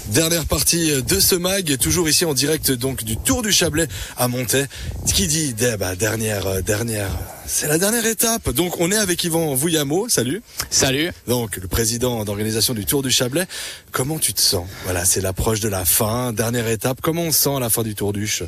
Dernière partie de ce mag, toujours ici en direct donc du Tour du Chablais à Montaix. Ce qui dit dernière, c'est la dernière étape. Donc on est avec Yvan Vouillamo. Salut. Salut. Donc le président d'organisation du Tour du Chablais. Comment tu te sens? Voilà, c'est l'approche de la fin, dernière étape. Comment on se sent à la fin du Tour du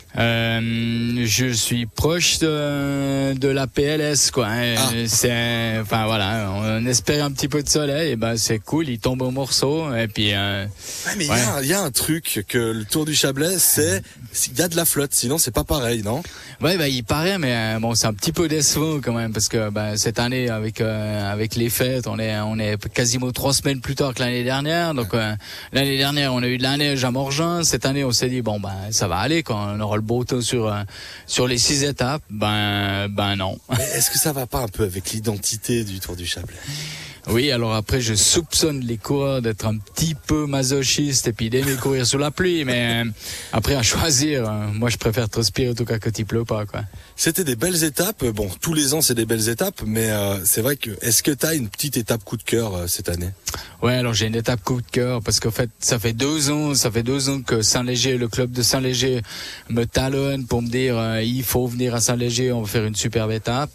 Je suis proche de la PLS, quoi. C'est, enfin voilà, on espère un petit peu de soleil, et ben c'est cool, il tombe au morceau, et puis. Mais il y a un truc que le Tour du Chablais, c'est il y a de la flotte, sinon c'est pas pareil, non? Ouais, il paraît, mais bon, c'est un petit peu décevant quand même, parce que cette année avec les fêtes, on est quasiment 3 semaines plus tard que l'année dernière. Donc l'année dernière, on a eu de la neige à Morgin. Cette année, on s'est dit ça va aller quand on aura le beau temps sur les 6 étapes. Non. Mais est-ce que ça va pas un peu avec l'identité du Tour du Chablais? Oui, alors après, je soupçonne les coureurs d'être un petit peu masochistes et puis d'aimer courir sous la pluie, mais après, à choisir, moi, je préfère transpirer en tout cas quand il pleut pas, quoi. C'était des belles étapes. Bon, tous les ans, c'est des belles étapes, mais c'est vrai que, est-ce que t'as une petite étape coup de cœur cette année? Ouais, alors j'ai une étape coup de cœur parce qu'en fait, ça fait 2 ans que Saint-Léger, le club de Saint-Léger me talonne pour me dire, il faut venir à Saint-Léger, on va faire une superbe étape.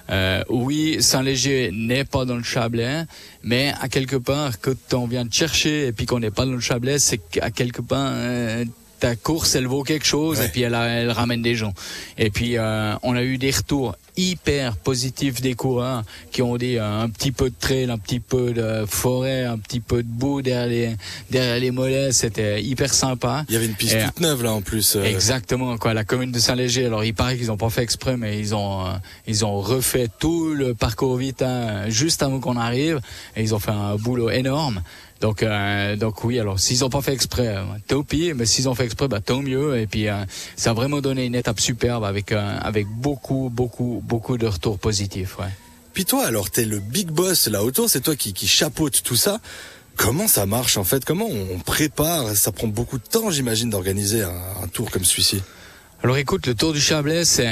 Oui, Saint-Léger n'est pas dans le Chablais, mais à quelque part, quand on vient te chercher et puis qu'on n'est pas dans le Chablais, c'est qu'à quelque part, ta course, elle vaut quelque chose, ouais. Et puis elle ramène des gens. Et puis on a eu des retours hyper positifs des coureurs qui ont dit un petit peu de trail, un petit peu de forêt, un petit peu de boue derrière les mollets. C'était hyper sympa. Il y avait une piste toute neuve là en plus. Exactement, quoi. La commune de Saint-Léger. Alors il paraît qu'ils ont pas fait exprès, mais ils ont refait tout le parcours Vita juste avant qu'on arrive, et ils ont fait un boulot énorme. Donc oui, alors s'ils ont pas fait exprès, tant pis, mais s'ils ont fait exprès, tant mieux. Et puis ça a vraiment donné une étape superbe avec beaucoup de retours positifs. Ouais. Puis toi, alors t'es le big boss là autour, c'est toi qui chapeaute tout ça. Comment ça marche en fait? Comment on prépare? Ça prend beaucoup de temps, j'imagine, d'organiser un tour comme celui-ci. Alors écoute, le Tour du Chablais, c'est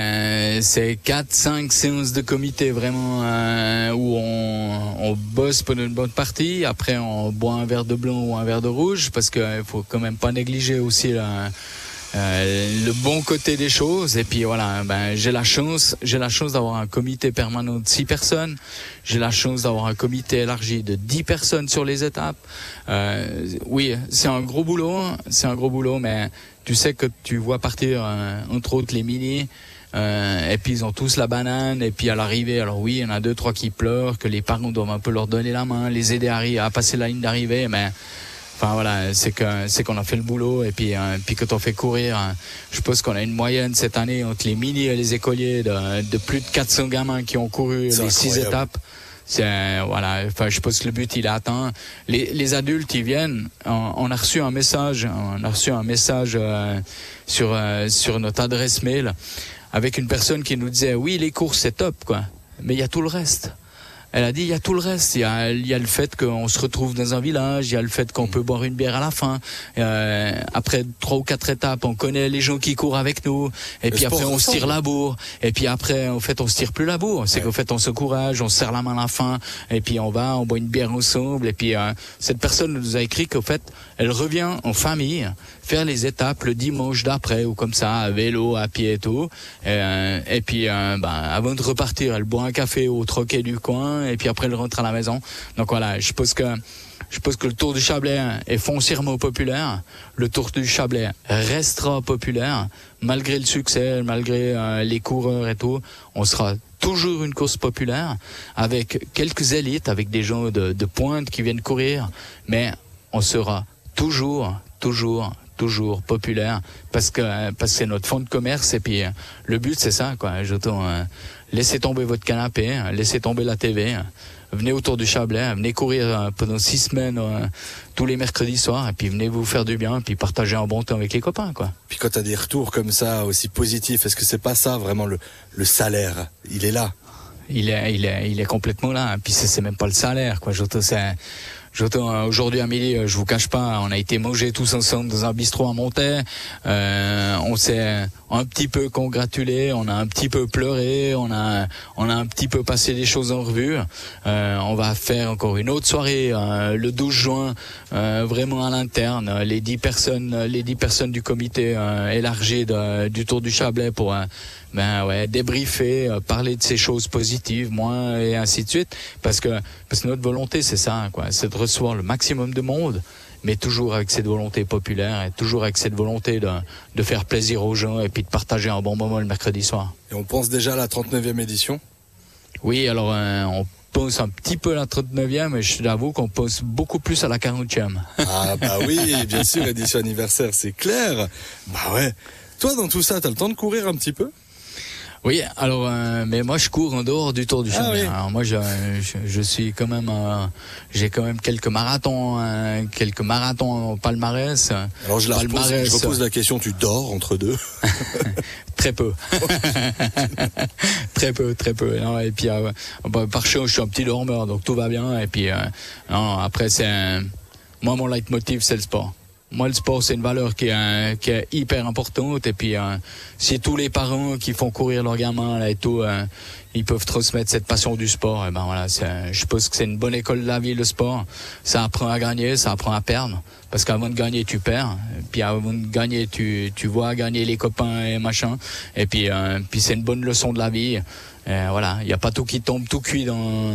4-5 séances de comité vraiment où on bosse pendant une bonne partie. Après, on boit un verre de blanc ou un verre de rouge, parce qu'il faut quand même pas négliger aussi le bon côté des choses. Et puis voilà, j'ai la chance d'avoir un comité permanent de 6 personnes. J'ai la chance d'avoir un comité élargi de 10 personnes sur les étapes. Oui, c'est un gros boulot, mais tu sais que tu vois partir entre autres les mini, et puis ils ont tous la banane, et puis à l'arrivée, alors oui, il y en a 2-3 qui pleurent, que les parents doivent un peu leur donner la main, les aider à passer la ligne d'arrivée, mais enfin voilà, c'est qu'on a fait le boulot. Et puis quand on fait courir, je pense qu'on a une moyenne cette année entre les mini et les écoliers de plus de 400 gamins qui ont couru les 6 étapes. Voilà, enfin je pense que le but il est atteint. Les adultes ils viennent, on a reçu un message sur notre adresse mail avec une personne qui nous disait oui, les courses c'est top quoi, mais il y a tout le reste. Elle a dit, il y a tout le reste. Il y a le fait qu'on se retrouve dans un village, il y a le fait qu'on peut boire une bière à la fin. Après 3 ou 4 étapes, on connaît les gens qui courent avec nous. Et puis après, on se tire la bourre. Et puis après, en fait, on se tire plus la bourre. C'est qu'en fait, on se courage, on se serre la main à la fin. Et puis on boit une bière ensemble. Et puis cette personne nous a écrit qu'en fait, elle revient en famille faire les étapes le dimanche d'après, ou comme ça, à vélo, à pied et tout. Et puis, avant de repartir, elle boit un café au troquet du coin. Et puis après, elle rentre à la maison. Donc voilà, je pense que le Tour du Chablais est foncièrement populaire. Le Tour du Chablais restera populaire. Malgré le succès, malgré les coureurs et tout, on sera toujours une course populaire, avec quelques élites, avec des gens de pointe qui viennent courir. Mais on sera toujours populaire, parce que c'est notre fond de commerce. Et puis le but c'est ça quoi. Laissez tomber votre canapé, laissez tomber la TV, venez autour du Chablais, venez courir pendant 6 semaines tous les mercredis soirs, et puis venez vous faire du bien, et puis partager un bon temps avec les copains quoi. Puis quand t'as des retours comme ça aussi positifs, est-ce que c'est pas ça vraiment le salaire? Il est là. Il est complètement là. Puis c'est même pas le salaire quoi. Aujourd'hui à midi, je vous cache pas, on a été manger tous ensemble dans un bistrot à Montaix. On s'est un petit peu congratulé, on a un petit peu pleuré, on a un petit peu passé les choses en revue. On va faire encore une autre soirée le 12 juin, vraiment à l'interne. Les 10 personnes du comité élargi du Tour du Chablais pour débriefer, parler de ces choses positives, moi, et ainsi de suite, parce que notre volonté c'est ça, quoi, c'est de recevoir le maximum de monde, mais toujours avec cette volonté populaire et toujours avec cette volonté de faire plaisir aux gens et puis de partager un bon moment le mercredi soir. Et on pense déjà à la 39e édition? Oui, alors on pense un petit peu à la 39e, mais je t'avoue qu'on pense beaucoup plus à la 40e. Ah bah oui, bien sûr, édition anniversaire, c'est clair. Bah ouais. Toi, dans tout ça, t'as le temps de courir un petit peu? Oui, alors mais moi je cours en dehors du Tour du Chablais. Oui. Alors moi je suis quand même j'ai quand même quelques marathons au palmarès. Alors je repose la question, tu dors entre deux? Très peu. très peu. Non, et puis par chez je suis un petit dormeur, donc tout va bien. Et puis après moi mon leitmotiv c'est le sport. Moi, le sport, c'est une valeur qui est hyper importante. Et puis, si tous les parents qui font courir leurs gamins là et tout, ils peuvent transmettre cette passion du sport, et ben voilà, je pense que c'est une bonne école de la vie, le sport. Ça apprend à gagner, ça apprend à perdre. Parce qu'avant de gagner, tu perds. Et puis avant de gagner, tu vois gagner les copains et machin. Et puis c'est une bonne leçon de la vie. Voilà, il n'y a pas tout qui tombe tout cuit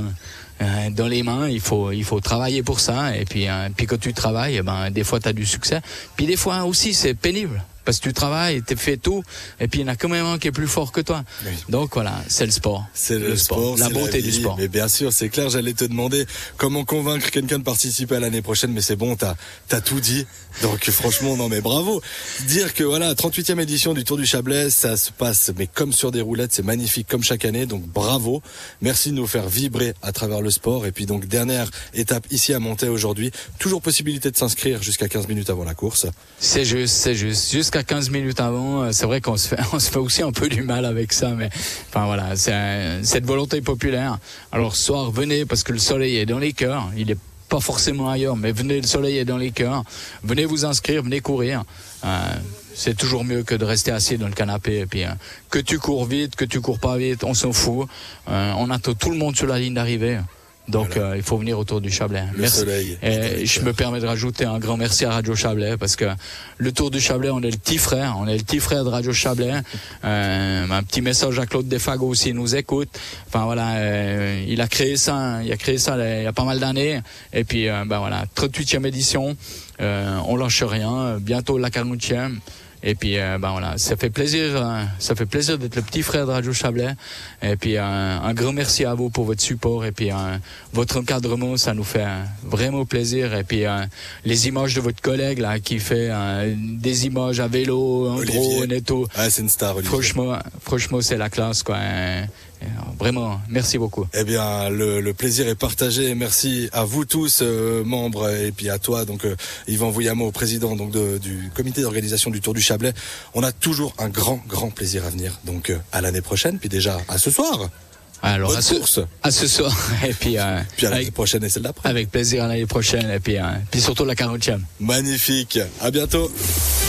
dans les mains, il faut travailler pour ça, et puis quand tu travailles, des fois tu as du succès, puis des fois aussi c'est pénible parce que tu travailles, tu fais tout, et puis il y en a quand même un qui est plus fort que toi. Oui. Donc voilà, c'est le sport. C'est le sport, la beauté du sport. Mais bien sûr, c'est clair, j'allais te demander comment convaincre quelqu'un de participer à l'année prochaine, mais c'est bon, t'as tout dit. Donc franchement, non mais bravo. Dire que voilà, 38e édition du Tour du Chablais, ça se passe mais comme sur des roulettes, c'est magnifique comme chaque année, donc bravo. Merci de nous faire vibrer à travers le sport. Et puis donc dernière étape ici à Montaix aujourd'hui, toujours possibilité de s'inscrire jusqu'à 15 minutes avant la course. C'est juste. Jusqu'à 15 minutes avant, c'est vrai qu'on se fait aussi un peu du mal avec ça, mais enfin voilà, c'est cette volonté populaire. Alors ce soir, venez parce que le soleil est dans les cœurs, il est pas forcément ailleurs, mais venez, le soleil est dans les cœurs. Venez vous inscrire, venez courir. C'est toujours mieux que de rester assis dans le canapé. Et puis que tu cours vite, que tu cours pas vite, on s'en fout. On attend tout le monde sur la ligne d'arrivée. Donc voilà. Il faut venir autour du Chablais. Merci. Soleil. Et je me permets de rajouter un grand merci à Radio Chablais, parce que le Tour du Chablais, on est le petit frère de Radio Chablais. Un petit message à Claude Desfago aussi, il nous écoute. Enfin voilà, il a créé ça il y a pas mal d'années. Et puis voilà, 38e édition, on lâche rien, bientôt la 40e. Et puis voilà, ça fait plaisir d'être le petit frère de Radio Chablais. Et puis un grand merci à vous pour votre support et puis votre encadrement, ça nous fait vraiment plaisir. Et puis les images de votre collègue là qui fait des images à vélo, en drone et tout. Ah, c'est une star, Olivier. Franchement, c'est la classe, quoi. Vraiment, merci beaucoup. Eh bien, le plaisir est partagé. Merci à vous tous, membres, et puis à toi, donc Yvan Vouillamo, président donc du comité d'organisation du Tour du Chablais. On a toujours un grand plaisir à venir. Donc à l'année prochaine, puis déjà à ce soir. Alors bonne course. À ce soir, et puis à l'année prochaine et celle d'après. Avec plaisir à l'année prochaine, et puis surtout la 40e. Magnifique. À bientôt.